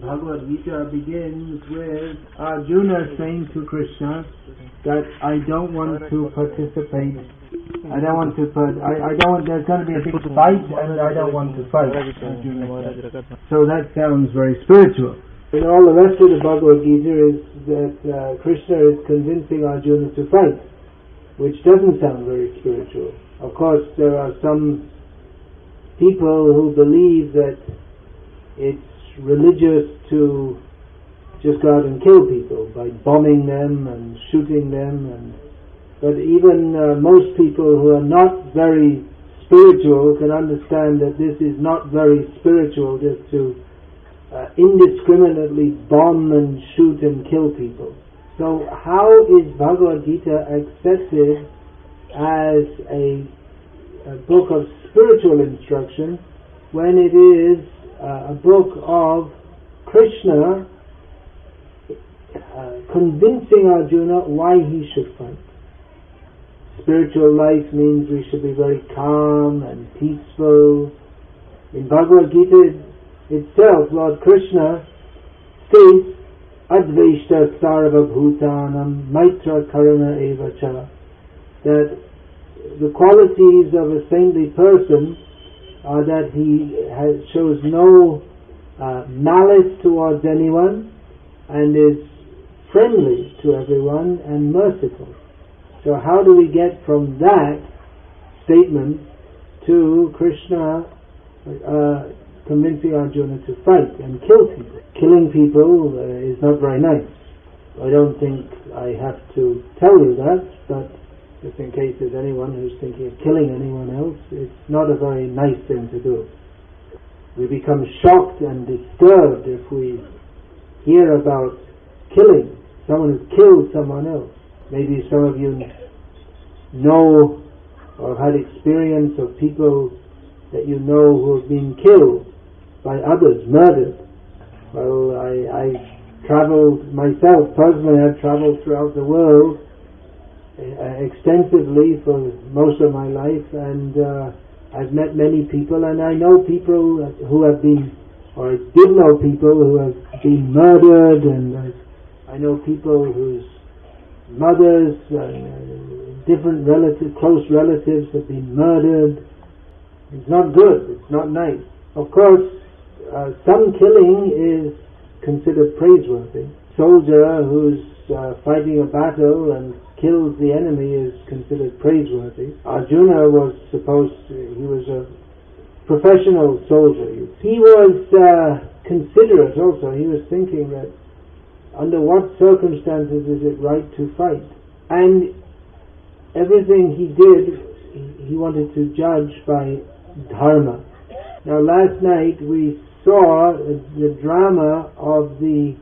Bhagavad Gita begins with Arjuna saying to Krishna that I don't want to participate. I don't want. There's going to be a big fight, and I don't want to fight. Arjuna said. So that sounds very spiritual. And all the rest of the Bhagavad Gita is that Krishna is convincing Arjuna to fight, which doesn't sound very spiritual. Of course, there are some people who believe that it's religious to just go out and kill people by bombing them and shooting them, but even most people who are not very spiritual can understand that this is not very spiritual, just to indiscriminately bomb and shoot and kill people. So how is Bhagavad Gita accepted as a book of spiritual instruction when it is a book of Krishna convincing Arjuna why he should fight? Spiritual life means we should be very calm and peaceful. In Bhagavad Gita itself, Lord Krishna states, Advaishta sarva bhutanam maitra karuna evacha, that the qualities of a saintly person are that he shows no malice towards anyone and is friendly to everyone and merciful. So how do we get from that statement to Krishna convincing Arjuna to fight and kill people? Killing people is not very nice. I don't think I have to tell you that, but just in case there's anyone who's thinking of killing anyone else, it's not a very nice thing to do. We become shocked and disturbed if we hear about killing. Someone has killed someone else. Maybe some of you know or have had experience of people that you know who have been killed by others, murdered. Well, I traveled myself, personally I've traveled throughout the world extensively for most of my life, and I've met many people, and I know people who have been, or I did know people who have been murdered, and I know people whose mothers, different relatives, close relatives have been murdered. It's not good, it's not nice. Of course, some killing is considered praiseworthy. Soldier who's fighting a battle and kills the enemy is considered praiseworthy. Arjuna was he was a professional soldier. He was considerate also. He was thinking that under what circumstances is it right to fight? And everything he did, he wanted to judge by dharma. Now last night we saw the drama of the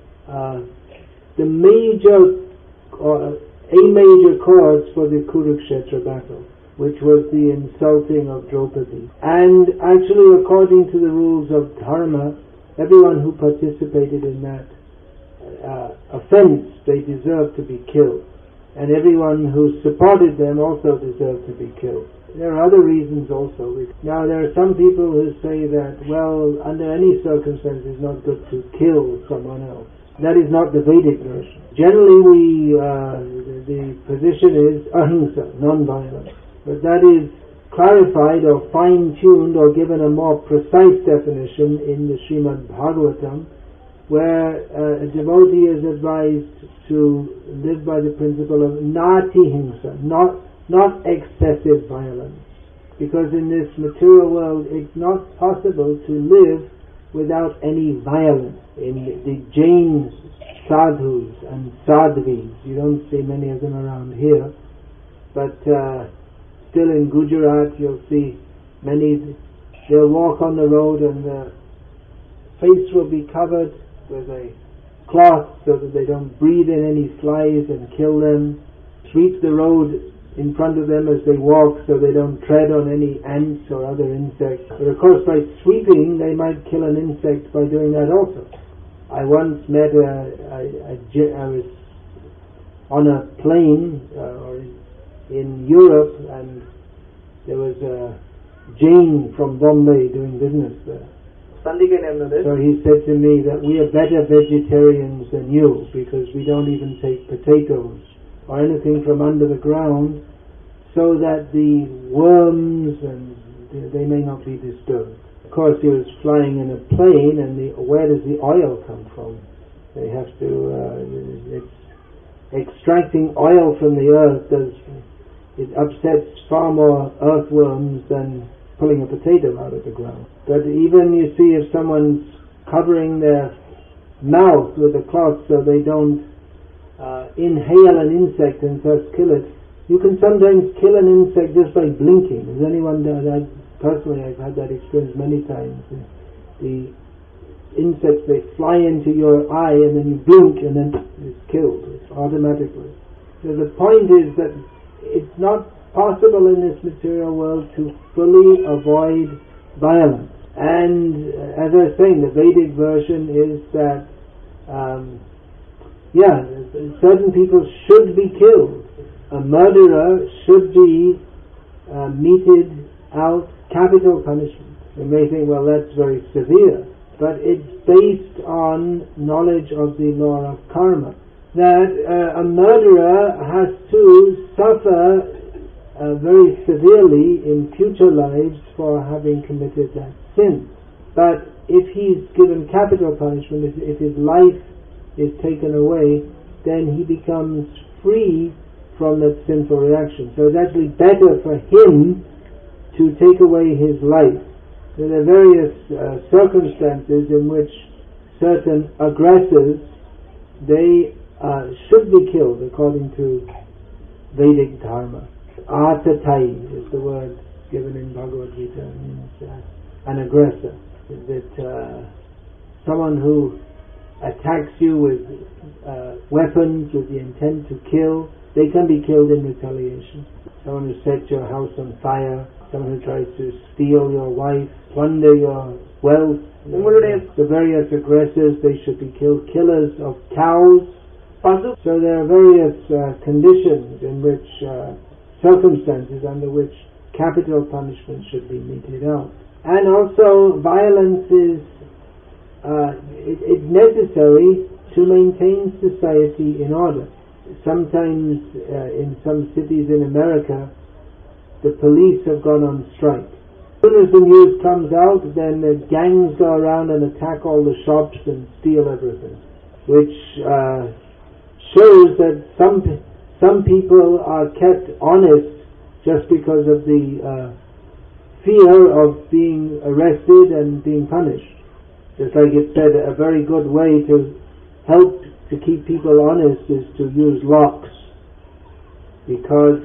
major cause for the Kurukshetra battle, which was the insulting of Draupadi. And actually, according to the rules of dharma, everyone who participated in that offense, they deserved to be killed. And everyone who supported them also deserved to be killed. There are other reasons also. Now there are some people who say that, well, under any circumstance it's not good to kill someone else. That is not the Vedic version. Generally the position is ahimsa, non-violence. But that is clarified or fine-tuned or given a more precise definition in the Srimad Bhagavatam, where a devotee is advised to live by the principle of nati himsa, not excessive violence. Because in this material world it's not possible to live without any violence. In the Jain sadhus and sadhvis, you don't see many of them around here, but still in Gujarat you'll see many. They'll walk on the road and their face will be covered with a cloth so that they don't breathe in any flies and kill them, sweep the road in front of them as they walk so they don't tread on any ants or other insects. But of course by sweeping they might kill an insect by doing that also. I once met I was on a plane in Europe, and there was a Jain from Bombay doing business there. சந்திக்க நேர்ந்தது. So he said to me that we are better vegetarians than you because we don't even take potatoes or anything from under the ground so that the worms and they may not be disturbed. Of course, he was flying in a plane, and where does the oil come from? They have to it's extracting oil from the earth it upsets far more earthworms than pulling a potato out of the ground. But even you see, if someone's covering their mouth with a cloth so they don't inhale an insect and thus kill it, you can sometimes kill an insect just by blinking. Has anyone done that? Personally, I've had that experience many times. The insects, they fly into your eye and then you blink and then it's killed automatically. So the point is that it's not possible in this material world to fully avoid violence. And as I was saying, the Vedic version is that certain people should be killed. A murderer should be meted out capital punishment. You may think, well, that's very severe, but it's based on knowledge of the law of karma, that a murderer has to suffer very severely in future lives for having committed that sin. But if he's given capital punishment, if his life is taken away, then he becomes free from that sinful reaction. So it's actually better for him to take away his life. There are various circumstances in which certain aggressors, they should be killed according to Vedic dharma. Atatai is the word given in Bhagavad Gita. It means an aggressor. That someone who attacks you with weapons with the intent to kill, they can be killed in retaliation. Someone who sets your house on fire, someone who tries to steal your wife, plunder your wealth, the various aggressors, they should be killed. Killers of cows. So there are various conditions in which circumstances under which capital punishment should be meted out. And also violence is it's necessary to maintain society in order. Sometimes in some cities in America, the police have gone on strike. As soon as the news comes out, then the gangs go around and attack all the shops and steal everything, which shows that some people are kept honest just because of the fear of being arrested and being punished. Just like it said, a very good way to help to keep people honest is to use locks, because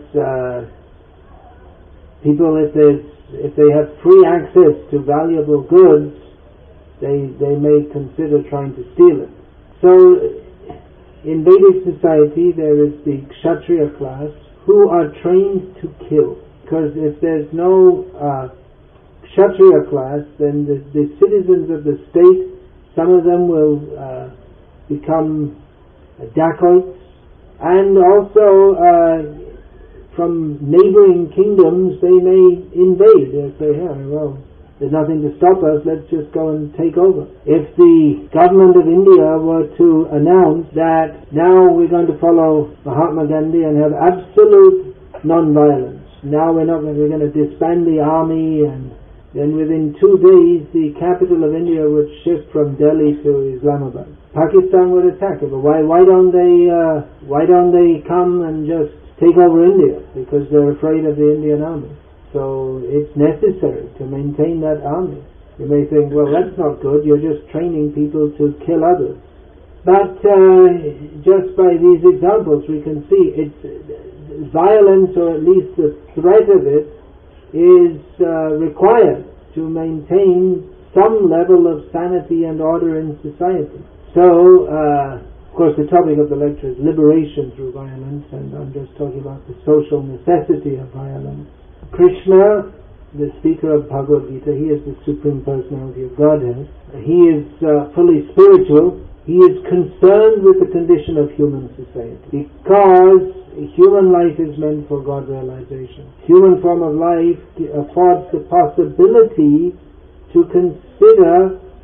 people, if they have free access to valuable goods, they may consider trying to steal it. So in Vedic society there is the Kshatriya class who are trained to kill, because if there's no Kshatriya class, then the citizens of the state, some of them will become dacoits, and also from neighboring kingdoms they may invade. They'll say, well, there's nothing to stop us, let's just go and take over. If the government of India were to announce that now we're going to follow Mahatma Gandhi and have absolute non-violence, now we're going to disband the army, and then within 2 days the capital of India would shift from Delhi to Islamabad. Pakistan would attack it. But why don't they come and just take over India? Because they're afraid of the Indian army. So it's necessary to maintain that army. You may think, well, that's not good, you're just training people to kill others. But just by these examples we can see it's violence, or at least the threat of it, is required to maintain some level of sanity and order in society. So, of course, the topic of the lecture is liberation through violence, and I'm just talking about the social necessity of violence. Krishna, the speaker of Bhagavad Gita, he is the Supreme Personality of Godhead. He is fully spiritual. He is concerned with the condition of human society, because human life is meant for God realization. Human form of life affords the possibility to consider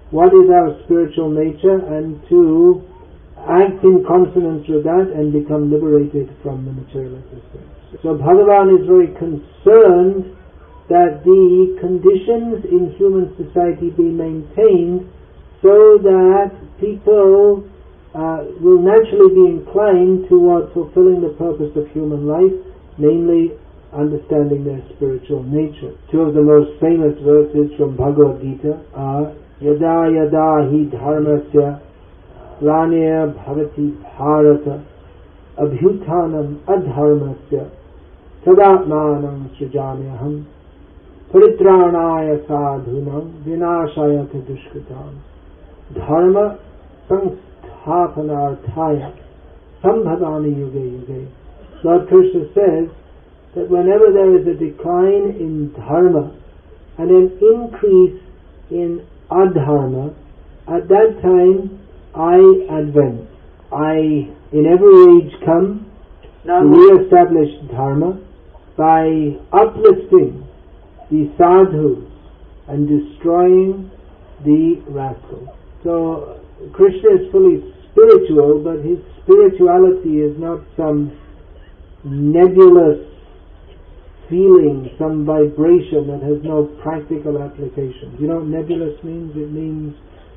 what is our spiritual nature and to act in consonance with that and become liberated from the material existence. So Bhagavan is very concerned that the conditions in human society be maintained so that people will naturally be inclined towards fulfilling the purpose of human life, namely understanding their spiritual nature. Two of the most famous verses from Bhagavad Gita are Yada yada hi dharmasya Ranya bhavati bharata abhyutanam adharmasya sadatmanam srijamyaham paritranaya sadhunam vinashaya dushkritam dharma sansthapanarthaya sambhavani yuge yuge. Lord Krishna says that whenever there is a decline in dharma and an increase in adharma, at that time I advance. I, in every age, come to re-establish dharma by uplifting the sadhus and destroying the rascals. So Krishna is fully spiritual, but his spirituality is not some nebulous feeling, some vibration that has no practical application. You know what nebulous means? It means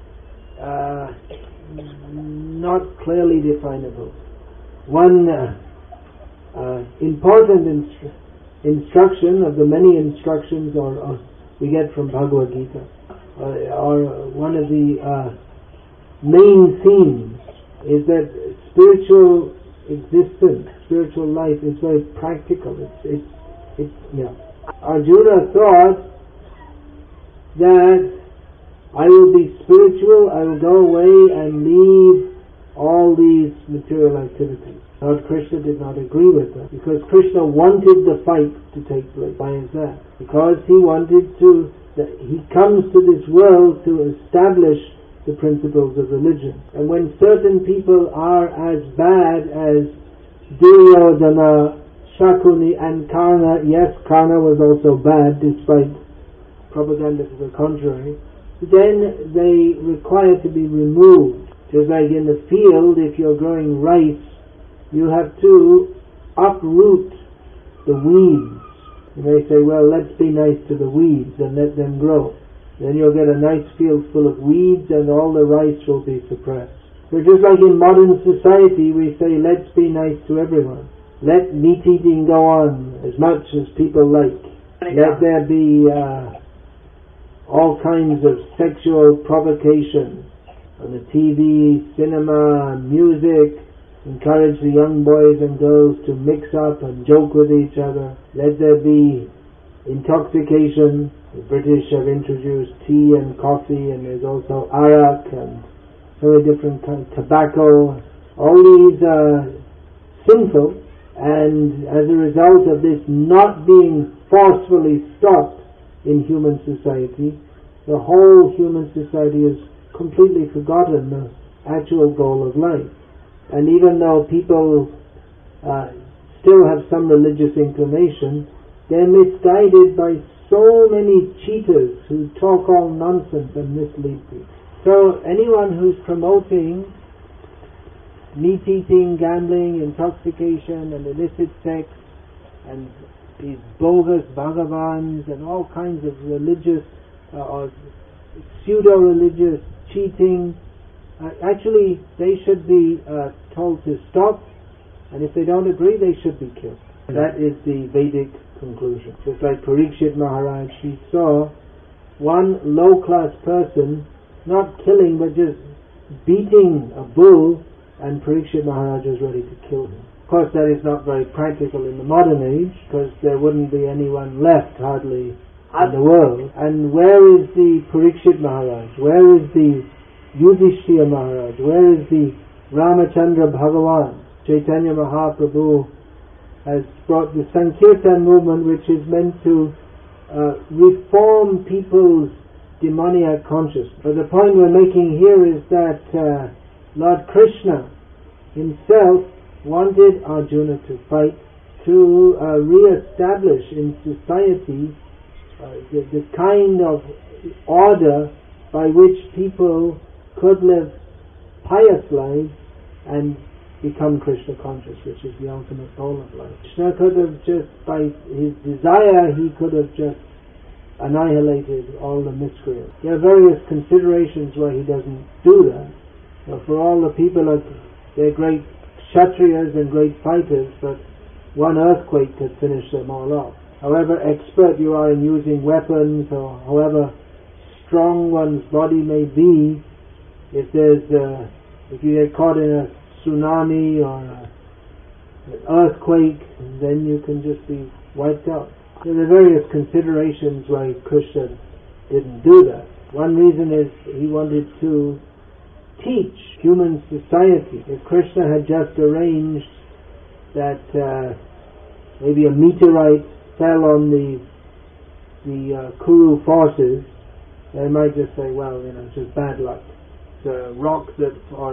not clearly definable. One important instruction of the many instructions or we get from Bhagavad Gita, or one of the main themes is that spiritual existence, spiritual life is very practical. Arjuna thought that I will be spiritual, I will go away and leave all these material activities. Lord Krishna did not agree with that, because Krishna wanted the fight to take place. Why is that? Because he wanted to, he comes to this world to establish the principles of religion. And when certain people are as bad as Duryodhana, Shakuni and Karna, yes, Karna was also bad despite propaganda to the contrary, then they require to be removed. Just like in the field, if you're growing rice, you have to uproot the weeds. You may say, well, let's be nice to the weeds and let them grow. Then you'll get a nice field full of weeds and all the rice will be suppressed. So just like in modern society, we say, let's be nice to everyone. Let meat eating go on as much as people like. Let there be all kinds of sexual provocation on the TV, cinema, music. Encourage the young boys and girls to mix up and joke with each other. Let there be intoxication. The British have introduced tea and coffee, and there's also arak and so many different kinds of tobacco. All these are sinful, and as a result of this not being forcefully stopped in human society, the whole human society has completely forgotten the actual goal of life. And even though people still have some religious inclination, they're misguided by so many cheaters who talk all nonsense and mislead people. So anyone who's promoting meat-eating, gambling, intoxication and illicit sex and these bogus bhagavans and all kinds of religious or pseudo-religious cheating, actually they should be told to stop, and if they don't agree they should be killed. That is the Vedic conclusion. Just like Parikshit Maharaj, he saw one low-class person not killing but just beating a bull, and Parikshit Maharaj was ready to kill him. Of course that is not very practical in the modern age, because there wouldn't be anyone left hardly in the world. And where is the Parikshit Maharaj? Where is the Yudhishthira Maharaj? Where is the Ramachandra Bhagavan? Chaitanya Mahaprabhu has brought the Sankirtan movement, which is meant to reform people's demoniac consciousness. But the point we're making here is that Lord Krishna himself wanted Arjuna to fight to re-establish in society the kind of order by which people could live pious lives and become Krishna conscious, which is the ultimate goal of life. Krishna could have just, by his desire, he could have just annihilated all the miscreants. There are various considerations why he doesn't do that. Now, for all the people, they're great Kshatriyas and great fighters, but one earthquake could finish them all off. However expert you are in using weapons, or however strong one's body may be, if you get caught in a tsunami or an earthquake, then you can just be wiped out. There are various considerations why Krishna didn't do that. One reason is he wanted to teach human society. If Krishna had just arranged that maybe a meteorite fell on the Kuru forces, they might just say, well, it's just bad luck. It's a rock that, or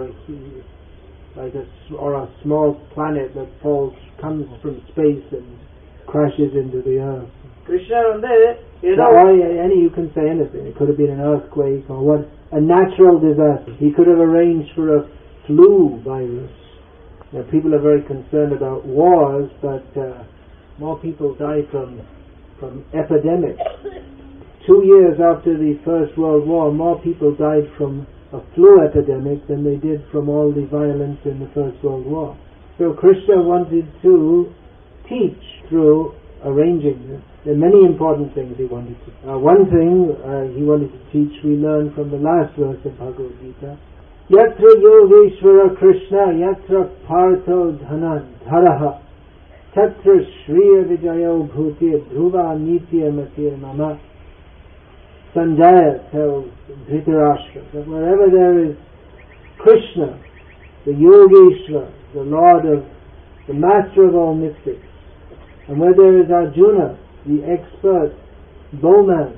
a small planet that comes from space and crashes into the earth. Krishna you can say anything. It could have been an earthquake or what, a natural disaster. He could have arranged for a flu virus. Now, people are very concerned about wars, but more people die from epidemics. 2 years after the First World War, more people died from a flu epidemic than they did from all the violence in the First World War. So Krishna wanted to teach through arranging this. There are many important things he wanted to. One thing he wanted to teach, we learn from the last verse of Bhagavad Gita. Yatra Yogeshvara Krishna Yatra Partho Dharaha Tatra Shriya Vijayo Bhutir Dhruva Nitya Matir Mama. Sanjaya tells Dhritarashtra that wherever there is Krishna, the Yogeshwara, the Lord of, the Master of all mystics, and where there is Arjuna, the expert bowman,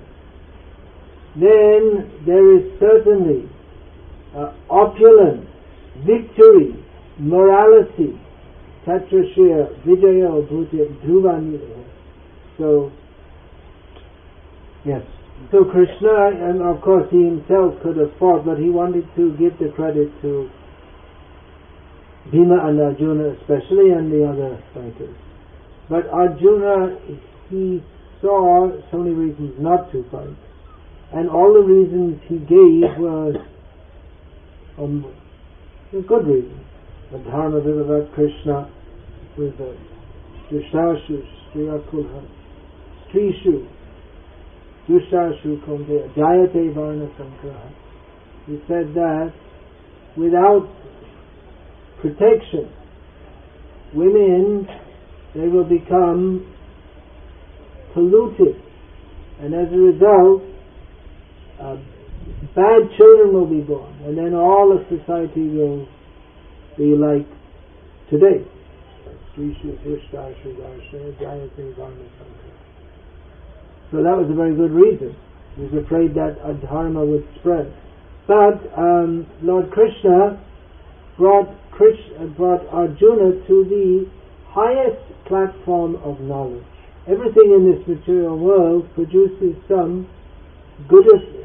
then there is certainly opulence, victory, morality, Tatrashya, Vijaya, Bhuti, Dhruvani. So, yes. So Krishna, and of course he himself could have fought, but he wanted to give the credit to Bhima and Arjuna especially, and the other fighters. But Arjuna, he saw so many reasons not to fight, and all the reasons he gave were good reasons. The Dharma Vivavat Krishna with the Dushashu, Striyakulha, Strishu, Dushashu Kondeya, Jayate Varna Sankraha. He said that without protection, women, they will become polluted, and as a result, bad children will be born, and then all of society will be like today. So that was a very good reason. He was afraid that adharma would spread. But Lord Krishna brought Arjuna to the highest platform of knowledge. Everything in this material world produces some good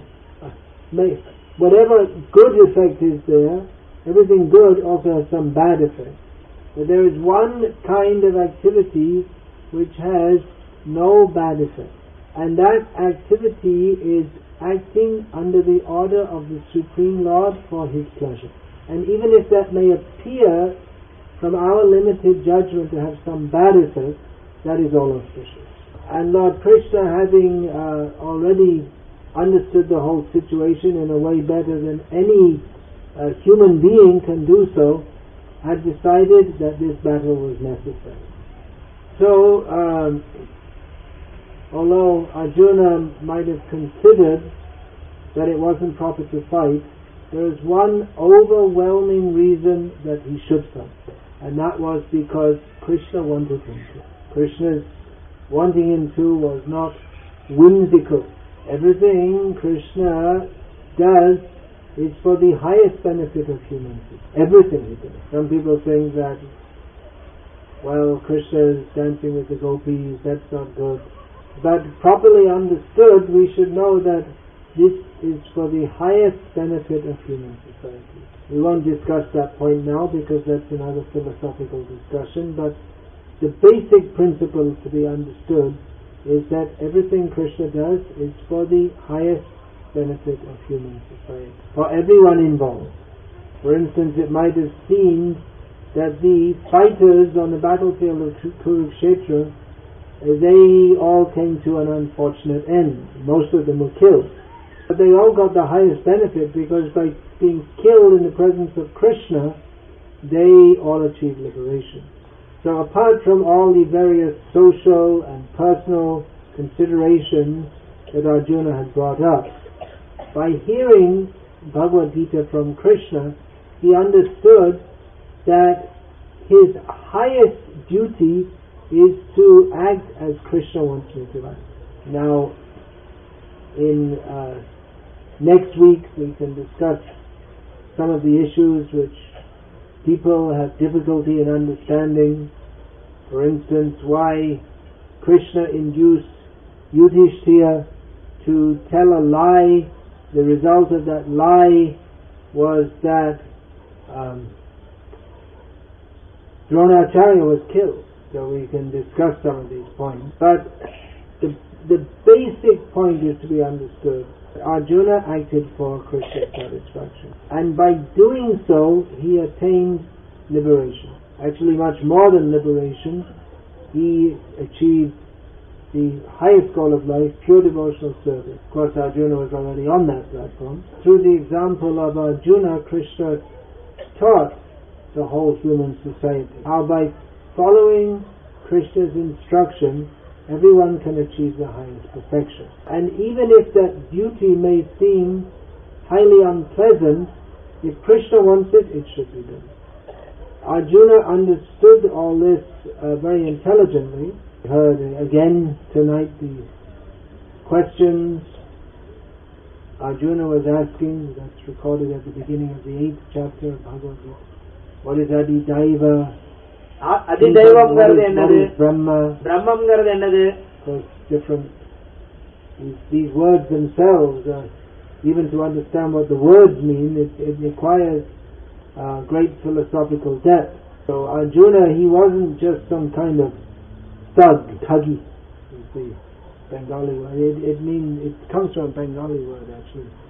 whatever good effect is there, everything good also has some bad effect. But there is one kind of activity which has no bad effect, and that activity is acting under the order of the Supreme Lord for His pleasure. And even if that may appear from our limited judgment to have some bad effect, that is all auspicious. And Lord Krishna, having already understood the whole situation in a way better than any human being can do so, had decided that this battle was necessary. So, although Arjuna might have considered that it wasn't proper to fight, there is one overwhelming reason that he should fight, and that was because Krishna wanted him to. Krishna's wanting him to was not whimsical. Everything Krishna does is for the highest benefit of humanity. Everything he does. Some people think that, well, Krishna is dancing with the gopis, that's not good. But properly understood, we should know that this is for the highest benefit of human society. We won't discuss that point now because that's another philosophical discussion, but the basic principle to be understood is that everything Krishna does is for the highest benefit of human society, for everyone involved. For instance, it might have seemed that the fighters on the battlefield of Kurukshetra, they all came to an unfortunate end. Most of them were killed. But they all got the highest benefit because by being killed in the presence of Krishna, they all achieved liberation. So apart from all the various social and personal considerations that Arjuna had brought up, by hearing Bhagavad Gita from Krishna, he understood that his highest duty is to act as Krishna wants me to act. Now, in next week we can discuss some of the issues which people have difficulty in understanding. For instance, why Krishna induced Yudhishthira to tell a lie. The result of that lie was that Dronacharya was killed. So we can discuss some of these points. But the basic point is to be understood. Arjuna acted for Krishna's satisfaction. And by doing so, he attained liberation. Actually, much more than liberation. He achieved the highest goal of life, pure devotional service. Of course, Arjuna was already on that platform. Through the example of Arjuna, Krishna taught the whole human society how by following Krishna's instruction, everyone can achieve the highest perfection. And even if that duty may seem highly unpleasant, if Krishna wants it, it should be done. Arjuna understood all this very intelligently. We heard again tonight the questions Arjuna was asking. That's recorded at the beginning of the 8th chapter of Bhagavad Gita. What is Adidaiva? Adidaivam is Brahma? Brahmam enadu? Because different these words themselves, even to understand what the words mean, it requires great philosophical depth. So Arjuna, he wasn't just some kind of thuggy, is the Bengali word. It comes from a Bengali word actually.